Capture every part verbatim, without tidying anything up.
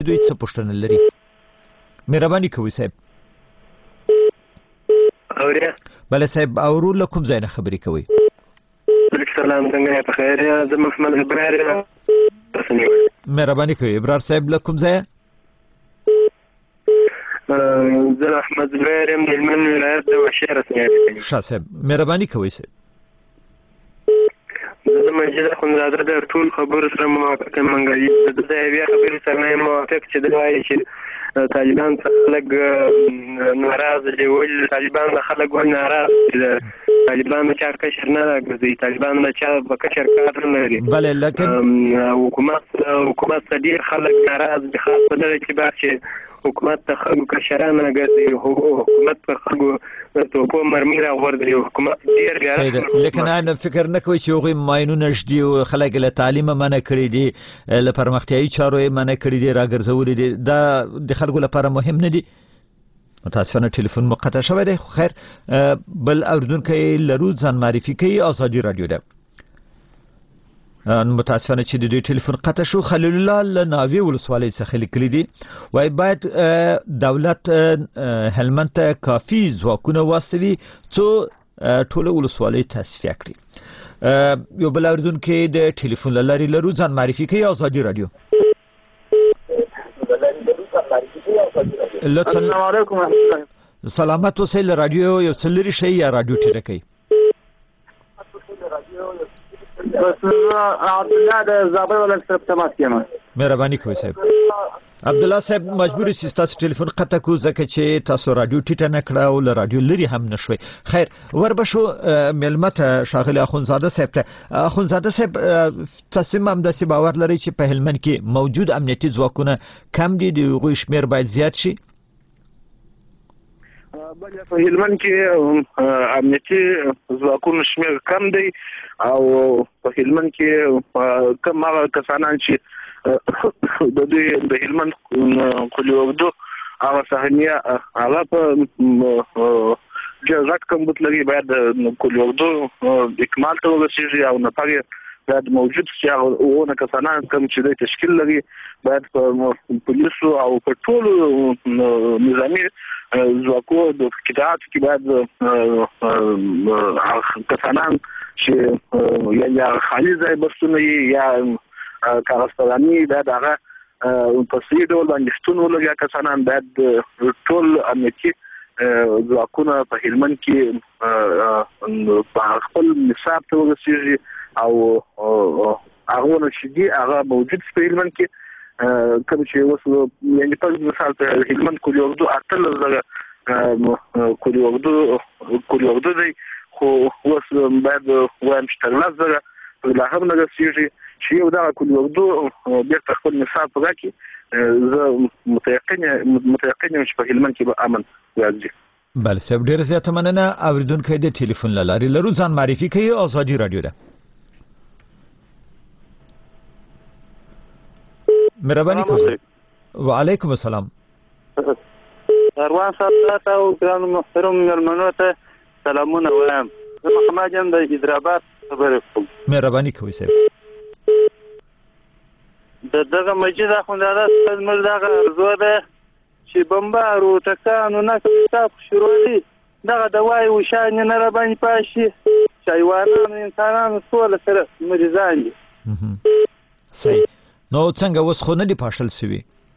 دوی څه پوښتنه لري؟ مهرباني کوئ صاحب. اوریا بله صاحب، اورو له کوم ځای نه خبرې کوئ؟ سلام، څنګه یې؟ په خیر یې؟ زه محمد ابرار یم. مهرباني کوئ ابرار صاحب، له کوم ځایه؟ زه احمد ابرار یم، د هلمند ولایت د وحشي رسنیات کوم. ښه صاحب، مهرباني کوئ صاحب. زه د مجید اخندزاده د ټول خبرو سره موافق یم. د د یوې خبرې سره نه یم موافق چې دی وایي چې طالبان خلک ناراضه دي. ولې طالبان د خلک ولې ناراضه دي؟ طالبان د چا کشر نه راګرځي، طالبان د چا په کشر کار نه لري. بله لیکن حکومت حکومت ته ډېر خلک ناراض دي، خاص په دغه اعتبار چې حکومت ته خلکو کشران راګرځي، حکومت په خلکو توپو مرمي راغورځوي، حکومت ډېر ګرم. لیکن انا فکر نه کوي چې هغوی ماینونه ږدي او خلک له تعلیمه منع کړي دي، له پرمختیایي چارو یې منع کړي دي، راګرځولي دي. دا د خلکو لپاره مهم نه دي. متاسفانه ټلیفون مو قطع شوی دی. خیر، بل اورېدونکی لرو، ځان معرفي کوي. ازادي راډیو ده. متاسفانه چې د دوی ټلیفون قطع شو. خلیل الله له ناوې ولسوالۍ څخه لیکلي دي، وایي باید دولت هلمند ته کافي ځواکونه واستوي څو ټوله ولسوالۍ تصفیه کړي. یو بل اورېدونکی د ټلیفون له لارې لرو، ځان معرفي کوي. ازادي راډیو. لطفا السلام علیکم ورحمۃ اللہ. سلامت اوسئ. له راډیو یو څه لرې شئ یا راډیو ټیټه کوئ. عبدالله د زابل ولایت سره په تماس کې یم. مهرباني کوئ صاحب. عبدالله صاحب، مجبور یې ستاسو ټلیفون قطع کړو ځکه چې تاسو راډیو ټیټه نه کړه او له راډیو لرې هم نه شوئ. خیر، وربشو میلمه ته ښاغلي اخندزاده صاحب ته. اخندزاده صاحب، تاسو هم همداسې باور لرئ چې په هلمند کې موجود امنیتي ځواکونه کم دي، د هغوی شمېر باید زیات شي؟ بله، په هلمند کې امنیتي ځواکونو شمېر کم دی او په هلمند کې کم هغه کسانان چې د دوی د هلمند قلي اوږدو هغه سهمیه هغه په ډېر غټ کمبود لري، باید قلي اوږدو اکمال ته ورسېږي او نفر یې باید موجود شي. هغونه کسانان کوم چې دوی تشکیل لري باید په پولیسو او په ټولو نظامي ځواکو د قطاعاتو کې باید کسانان چې یا خالي ځای بسونه یا کاغذپراني باید هغه په صحیح ډول باندې شتون ولري. کسانان باید ټول امنیتي ځواکونه په هلمند کې په خپل نصاب ته ورسېږي او هغونه چې دي هغه موجود په هلمند کې. کوم چې اوس یعنې په مثال په هلمند قلي اوږدو اتلس زره قلي اوږدو قلي اوږدو دی، خو اوس باید وایم چې تر لس زره لا هم نه رسېږي چې یو دغه قلي اوږدو بېرته خپل نصاب پوره کړي. زه متیقن یم چې په هلمند کې به امن راځي. بله صاحب، ډېره زیاته مننه. اورېدونکی د ټلیفون له لارې لرو، ځان معرفي کوي. ازادي راډیو ده. مهرباني کوئ. وعلیکم السلام. اروان صاحب ته او ګرانو محترم مېلمنو ته سلامونه وایم. زه محمد یم د حیدرآباد خبرې کوم. مهرباني کوئ صاحب. د دغه مجید اخندزاده زموږ دغه ارزو ده چې بمبار او ټکان او نقل صاحب شروع دي، دغه دوای او شان نه را باندې پاشي، حیوانان انسانان ټول سره مریضان دي. صحیح. نو څنګه اوس خو نه دي پاشل سوي؟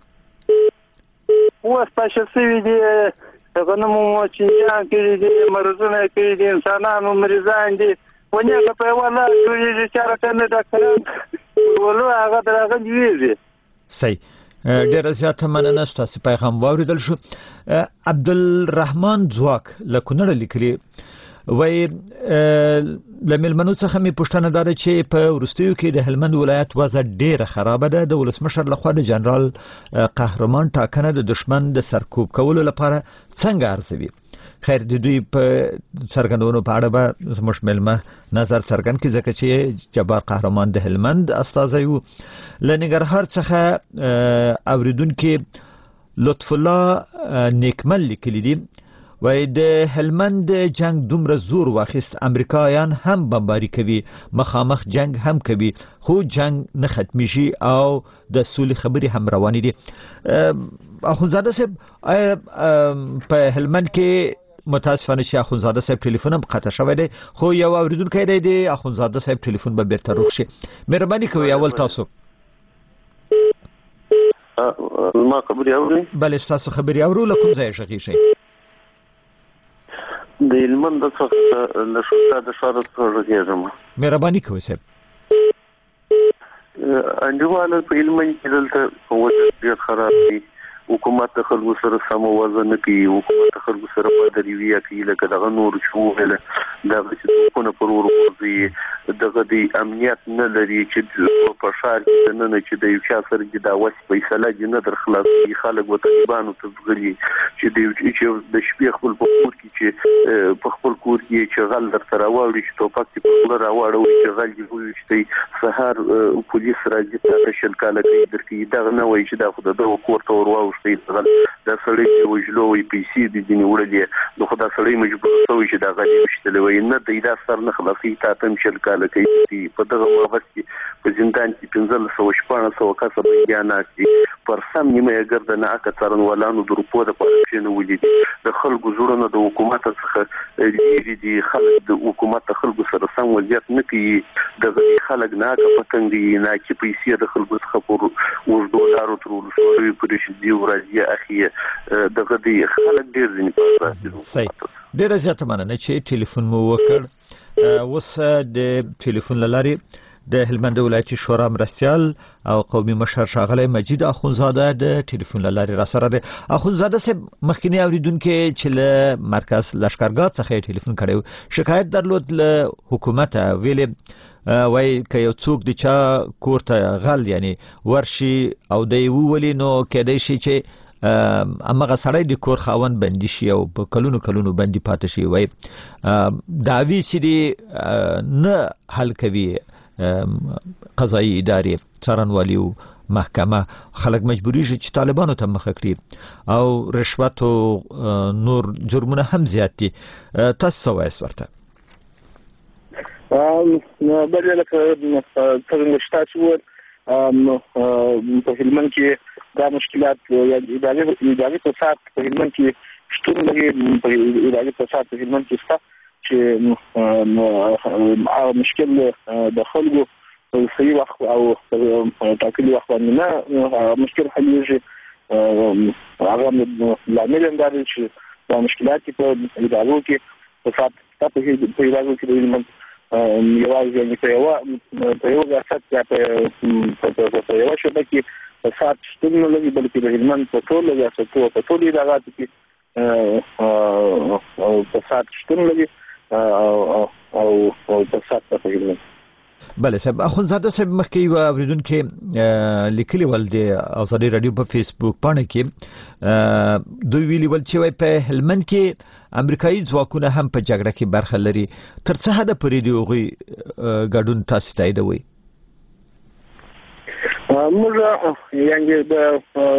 اوس پاشل سوي دي، غنمو چینجان کړي دي، مرضونه کړي دي، انسانانو مریضان دي. ونیغه په ولا جوړېږي چې راته نه ډاکټران ولو هغه درغه دیږي. صحیح. ډېره زیاته مننه. ستاسو پیغام واورېدل شو. عبدالرحمن ځواک له کونړه لیکلي، وایي له میلمنو څخه مې پوښتنه دا ده چې په وروستیو کې د هلمند ولایت وضع ډېره خرابه ده. د ولسمشر لخوا د جنرال قهرمان ټاکنه د دشمن د سرکوب کولو لپاره څنګه ارزوي؟ خیر، د دوی په څرګندونو په اړه به زموږ میلمه نظر څرګند کړي ځکه چې جبار قهرمان د هلمند استازی و. له ننګرهار څخه اوریدونکي لطف الله نیکمل لیکلي دي، وای د هلمند جنگ دومره زور واخیست امریکایان هم بمباری کوي مخامخ جنگ هم کوي خو جنگ نه ختمیږي او د سولې خبرې هم روانې دي. اخونزاده صاحب په هلمند کې متاسفانه چې اخونزاده صاحب ټلیفون هم قطع شوی دی خو یو اوریدونکی دی د اخونزاده صاحب ټلیفون به بیرته روغ شي. مهرباني کوئ اول تاسو ما خبرې اورئ؟ بله ستاسو خبرې اورو. له کوم ځایه غږیږئ؟ د هلمند څخه له شوستا د ښار څخه غږیږم. مهرباني کوئ صاحب. انډیواله په هلمند کې دلته وضعیت ډېر خراب دی. حکومت د خلکو سره سم وضع نه کوي. حکومت د خلکو سره پادري ویا کوي لکه دغه نور چې وویل دغه چې توپونه پر ورغورځي دغه د امنیت نه لري چې په ښار کې دننه چې د یو چا سره چې دا وس فیصله دي نه در خلاصوي خلک و طالبانو ته ځغلي چې د شپې خپل په کور کې چې په خپل کور کې چې غل درته راوړي چې توپک دې په خوله راوړوي چې غل دې وویشتئ سهار پولیس راځي تا شل کاله کوي درکوي دغه نه وایي چې دا خو د دغه کور ته ور واوښتئ دا سړی چې وژلو وي پیسې دې ځینې وړلې نو خو دا سړی مجبور شوی چې دا غل یې ویشتلی وایي نه دی دا سر نه خلاصوي تا ته هم شل کاله کوي په دغه مابس کې په زندان کې پنځلس سوه شپاړس سوه کسه بندیان ناست دي پر سم نیمه یې ګرده ناحقه څارنوالانو د روپو دپاره کښېنولي دي د خلکو زړونه د حکومت څخه لرې دي خلک د حکومت د خلکو سره سم وضعیت نه کوي دغه خلک ناحقه پتنګ دي ناحقې پیسې د خلکو څخه پر اوږدو لارو تر ولسوالیو پورې دي ورځي اخیه دغه دی خلک ډېر ځینې په اساس صحیح. ډېره زیاته مننه چې ټلیفون مو وکړ. اوس د ټلیفون له لارې د هلمند ولایتي شورا مرستیال او قومي مشر ښاغلی مجید اخونزاده د ټلیفون له لارې را سره دی. اخونزاده صاحب مخکینی اوریدونکي چې له مرکز لښکرګاه څخه یې ټلیفون کړی و شکایت درلود له حکومته ویلې وای که یو څوک د چا کور ته غل یعنی ورشي او دی وولي نو کېدای شي چې امغه سړی د کور خاوند بندي شي او په کلونو کلونو بندي پاتې شي. وای دعوی چې دی نه حل کوي قضایي ادارې څارنوالي او محکمه خلک مجبوریږي چې طالبانو ته مخه کړي او رشوت او نور جرمونه هم زیات دي. تاسو څه وایاست ورته؟ بله لکه څرنګه چې تاسو وویل په هلمند کې دا مشکلات یا اداري فساد په هلمند کې شتون لري. اداري فساد په هلمند کې شته چې هغه مشکل د خلکو په صحیح وخت او ټاکلي وخت باندې نه مشکل حلېږي. هغه لامل هم دا دی چې دا مشکلات په ادارو کې فساد شته په ادارو کې د هلمند یوازې یعنې په یوه په یوه ریاست یا په یوه شعبه کې فساد شتون نه لري بلکې د هلمند په ټولو ریاستو په ټولو اداراتو کې فساد شتون لري او فساد په هلمند. بله صاحب. اخونزاده صاحب مخکې یو اوریدونکي لیکلي ول د ازادي راډیو په فیسبوک پاڼه کې دوی ویلي ول چې وای په هلمند کې امریکایي ځواکونه هم په جګړه کې برخه لري. تر څه حده پورې د هغوی ګډون تاسو تاییدوئ؟ موږ یعنې د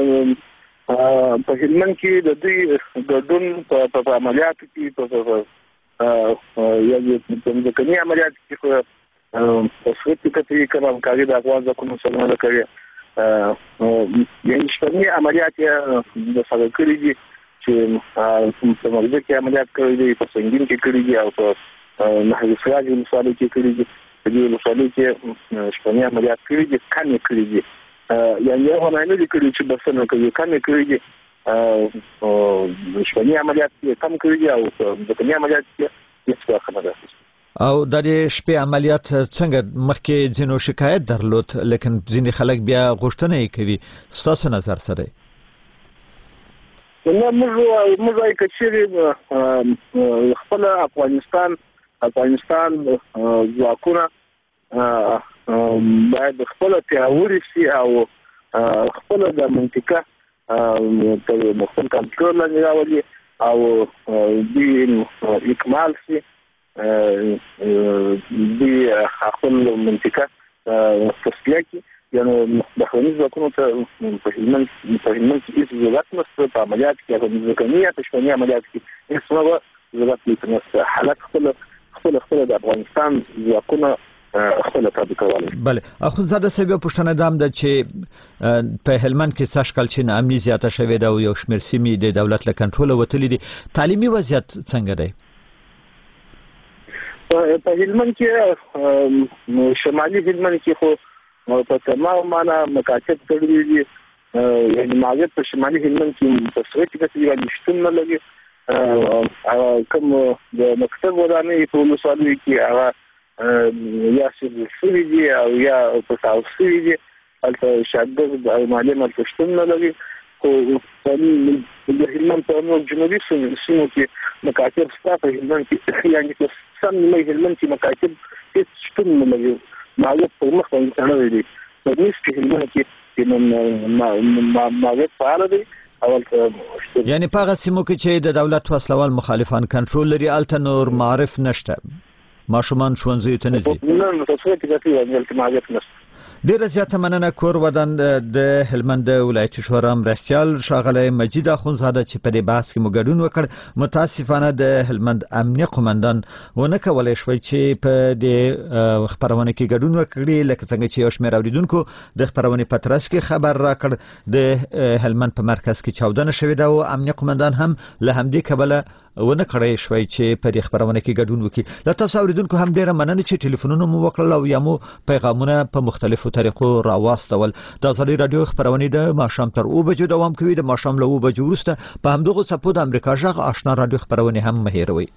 په هلمند کې د دوی ګډون په عملیاتو کې یعنې په ځمکني عملیاتو کې په صورت کې کوم همکاري د افغان ځواکونو سره نه کوي. یعنې شتمني عملیات یې د سره کړي دي چې په مغزه کې عملیات کړي دي په سنګین کې کړي دي او په نهر سراج ولسوالۍ کې کړي دي په دې ولسوالۍ کې شتمني عملیات کړي دي کم یې کړي دي یعنې هغه نه دي کړي چې بسنه کوي کم یې کړي دي شتمني عملیات یې کم کړي دي او ځمکني عملیات یې هیڅ برخه نه اخیستې. او د دې شپې عملیات څنګه مخکې ځینو شکایت درلود لیکن ځینې خلک بیا غوښتنه یې کوي. ستاسو نظر څه دی؟ نه موږ موږ وايي که چېرې خپل افغانستان افغانستان ځواکونه باید خپل پیاوړي شي او خپل د منطقه په خپل کنټرول لاندې راولي او دوی اکمال شي دوی خپل منطقه تصفیه کړي یعنی د ښوونیزو ځواکونو ته په هلمند په هلمند کې هېڅ ضرورت نشته، په عملیات کې هغه ځمکني یا تشبیني عملیات کې هېڅ هغه ضرورت نشته. حالت خپله خپله خپله د افغانستان ځواکونه خپل تابع کوي. بله اخوندزاده صاحب یو پوښتنه دام ده چې په هلمند کې سږ کال چې ناامني زیاته شوې ده او یو شمېر سیمې د دولت له کنټروله وتلي دي، تعلیمي وضعیت څنګه دی؟ په هلمند کې شمالي هلمند کې خو په تمام معنا مکاتب تړلي دي، یعنې ماګر په شمالي هلمند کې په سوچ کې تقریبا شتون نه لري. کوم د مکتب ودانۍ په ولسوالیو کې هغه یا سیدل سوي دي او یا په تاوس سوي دي، هلته شاګرد او معلم هلته شتون نه لري. خو د هلمند په نور جنوبي سیمو کې مکاتب شته، په هلمند کې یعنې په سم نیمه هلمند کې مکاتب هېڅ شتون نه لري، ماګر پر مخ باندې تړلی دی. په نیز کې هلمند کې ماګر فعاله دی. یعنی په هغه سیمو کې چې د دولت وسلوال مخالفان کنټرول لري هلته نور معارف نشته، ماشومان ښوونځیو ته نه ځي؟ نه نه په څه کې داسې هلته معارف نشته. ډیره زیاته مننه. کور ودان د هلمند ولایتي شورا مرستیال ښاغلی مجید اخوندزاده چې په دې بحث کې مو ګډون وکړ. متاسفانه د هلمند امنیه قومندان ونه کولی شوی چې په دې خپرونه کې ګډون وکړي، لکه څنګه چې یو شمېر اوریدونکو د خپرونې په ترڅ کې خبر راکړ. د هلمند په مرکز کې چاودنه شوې ده او امنیه قومندان هم له همدې کبله ونه کړی شوی چې په دې خپرونه کې ګډون وکړي. له تاسو اوریدونکو هم ډیره مننه چې ټلیفونونه مو وکړل او یا مو پیغامونه په مختلفو طریقو راواستول. د ازادي راډیو خپرونې د ماښام تر اوه بجو دوام کوي. د ماښام له اوه بجو وروسته په همدغو څپو د امریکا غږ آشنا راډیو خپرونې هم مه هېروئ.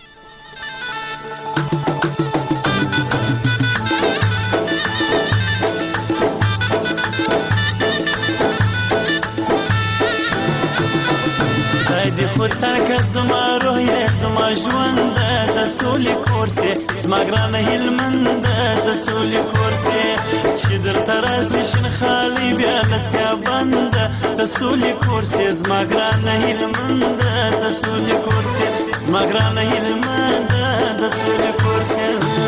زما روح یې زما ژوند د سولې کور سي، زما ګرانه هلمند د سولې کور سي، چې درته راسي شین خالي بیا لسیا بند د سولې کور سي، زما ګرانه هلمند د سولې کور سي، زما ګرانه هلمند د سولې کور سي.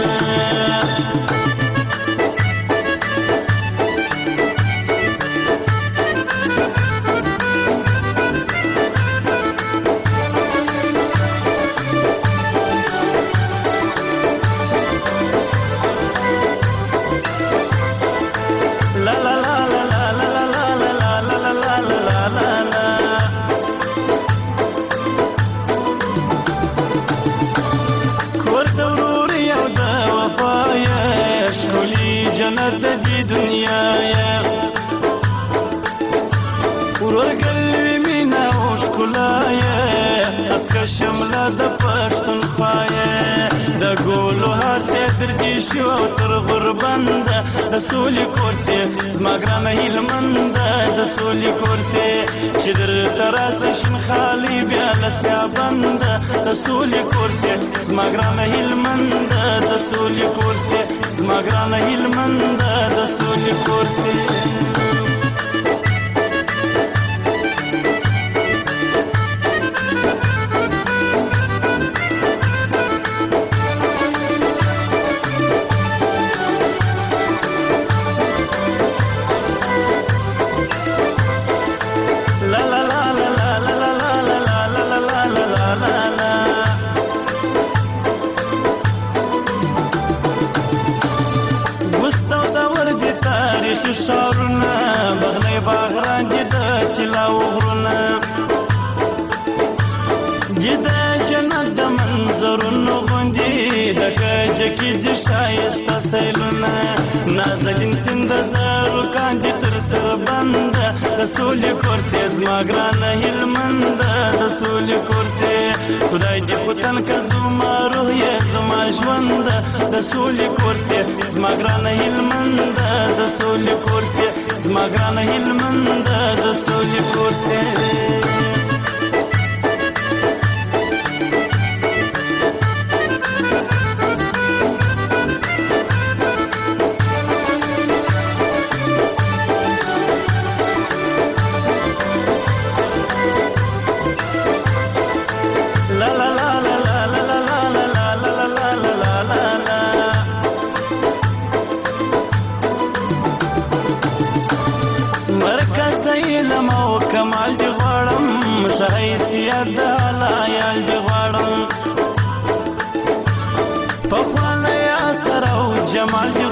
د سولې کور سي، زما ګرانه هلمند د سولې کور سي، چې درته راسي شین خالي بیا لسیا بند د سولې کور سي، زما ګرانه هلمند د سولې کور سي، زما ګرانه هلمند د سولې کور سي. سولې کور سي، زما ګرانه هلمند د سولې کور سي، خدای دې خو تن که زما روح یې زما ژوند د سولې کور سي، زما ګرانه هلمند د سولې کور سي، زما ګرانه هلمند د سولې کور سي. کمال دی غواړم شایسیت د حلایال دی غواړم پخوانه یا سره او جمال دی